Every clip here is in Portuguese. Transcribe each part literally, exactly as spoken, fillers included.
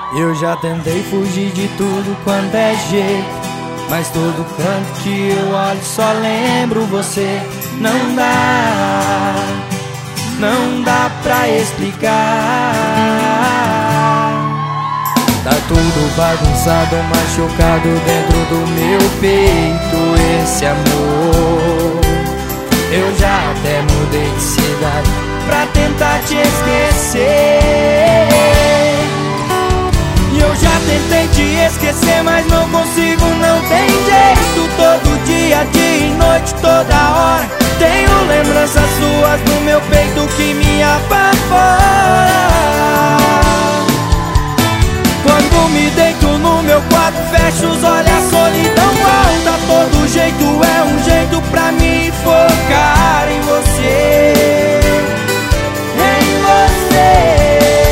Eu já tentei fugir de tudo quanto é jeito, mas todo canto que eu olho só lembro você. Não dá, não dá pra explicar. Tá tudo bagunçado, machucado dentro do meu peito. Esse amor, eu já até mudei de cidade pra tentar te esquecer. E eu já tentei te esquecer, mas não consigo, não tem jeito. Todo dia, dia e noite, toda hora tenho lembranças suas no meu peito que me apavora. Quando me deito no meu quarto, fecho os olhos, a solidão volta. Todo jeito é um jeito pra me focar em você, em você.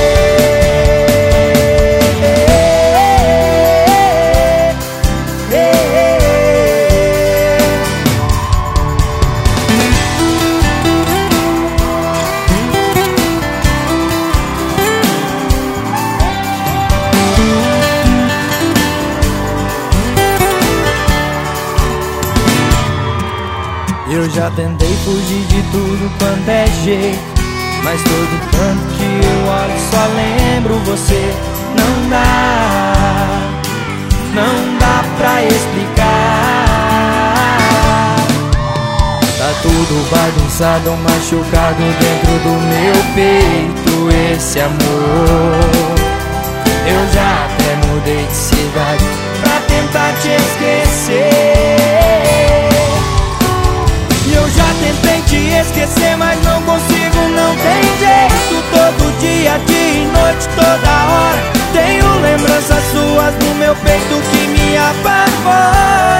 Eu já tentei fugir de tudo quanto é jeito, mas todo canto que eu olho só lembro você. Não dá, não dá pra explicar. Tá tudo bagunçado, machucado dentro do meu peito. Esse amor, eu já até mudei de cidade pra tentar te esquecer. Eu já tentei te esquecer, mas não consigo, não tem jeito. Todo dia, dia e noite, toda hora tenho lembranças suas no meu peito que me apavora.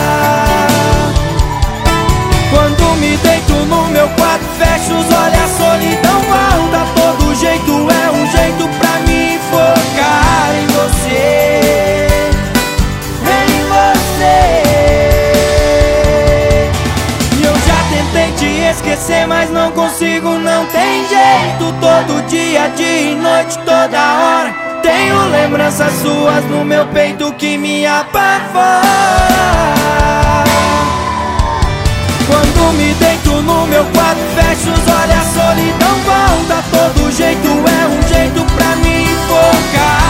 Quando me deito no meu quarto, fecho os olhos, a solidão volta. Todo jeito é um jeito pra me focar em você, em você. Tentei te esquecer, mas não consigo, não tem jeito. Todo dia, dia e noite, toda hora tenho lembranças suas no meu peito que me apavora. Quando me deito no meu quarto, fecho os olhos, a solidão volta. Todo jeito é um jeito pra me focar